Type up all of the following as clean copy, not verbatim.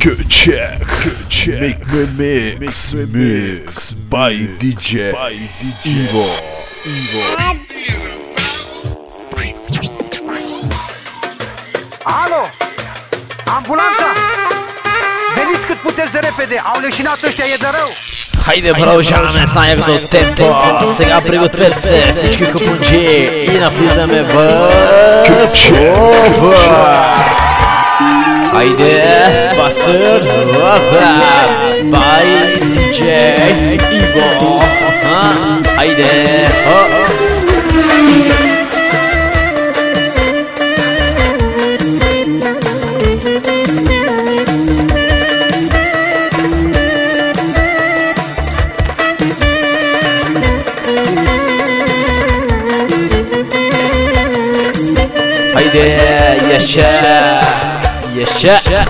check, mix by DJ Ivo. Alo! Ambulanța! Veniți cât puteți de repede, au leșinat ăștia, e de rău! Хайде, продължаваме с най-ягото темпо. Сега пригответе се, всички купунджи и навлизаме в шова. Хайде, Бастър, бай диджей Иво. Хайде, yaşa.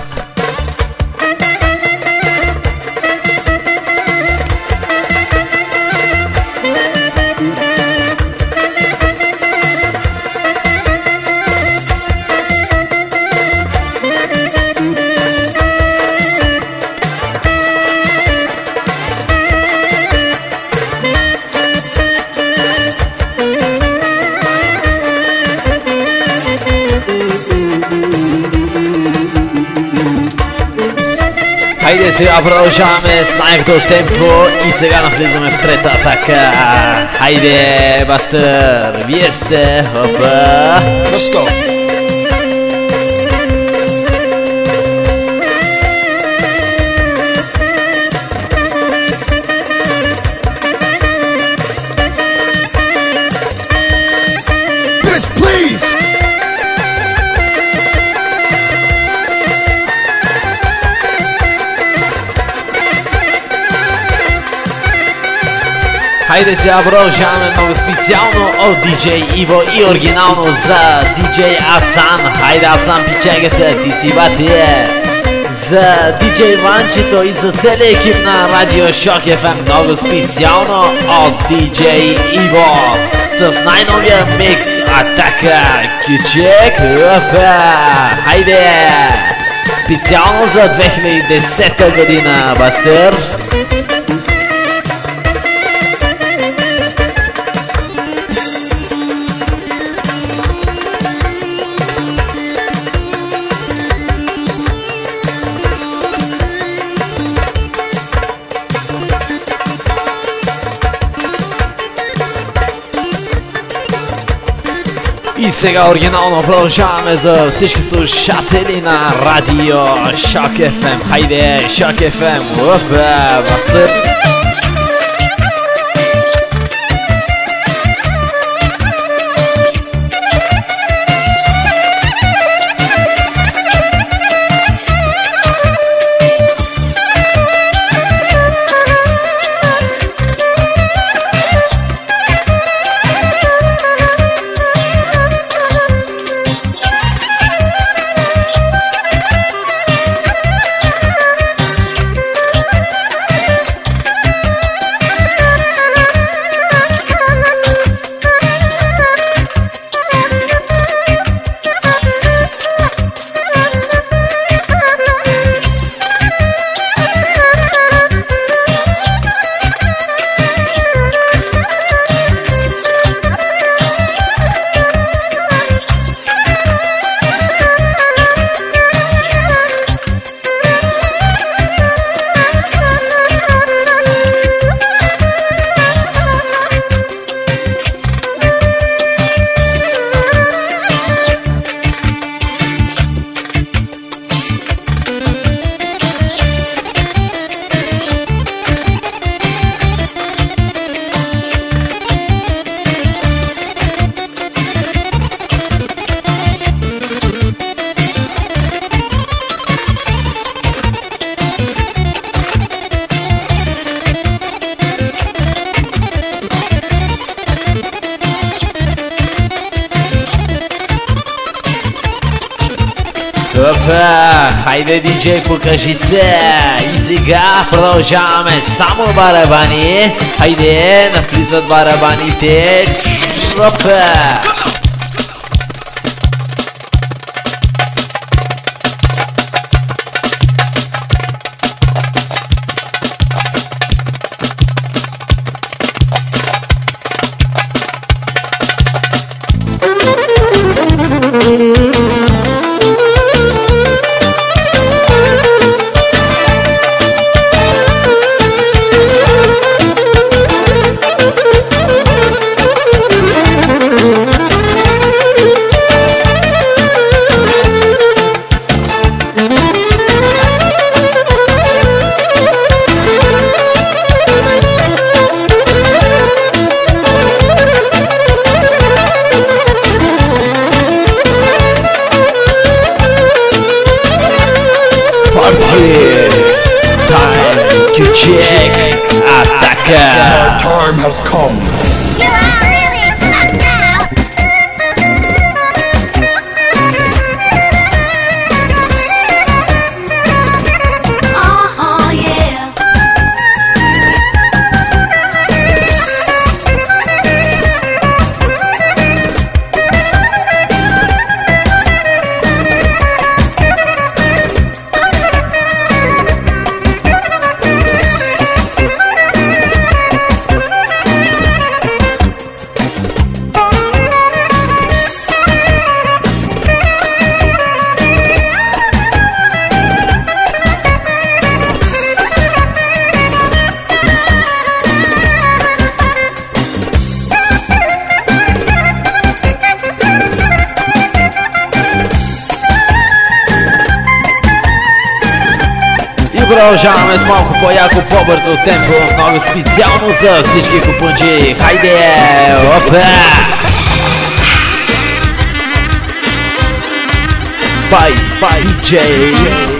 Хайде, сега продължаваме с най-ягото темпо и сега навлизаме в трета атака. Хайде, Бастър, вие сте, хопа. Let's go. Bitch, please. Хайде, сега продължаваме много специално от DJ Иво и оригинално за DJ Асан. Хайде, Асан, пичагата, ти си батие. За DJ Ванчето и за целия екип на Радио Шок FM, много специално от DJ Иво с най-новия микс Атака Кючек. Хайде, специално за 2010 година, Бастър. И сега оригинално продължаваме за всички слушатели на Радио Шок FM. Хайде, Шок FM, Бастър. Хайде, диджей, покажи се. И сега продължаваме само барабани. Хайде, навлизат барабаните. Опа! Here, time to check. Ataca! Time has come. You are really stuck now. Oh yeah. И продължаваме с малко по-яко, по-бързо темпо, много специално за всички купунджи. Хайде! Опа! By DJ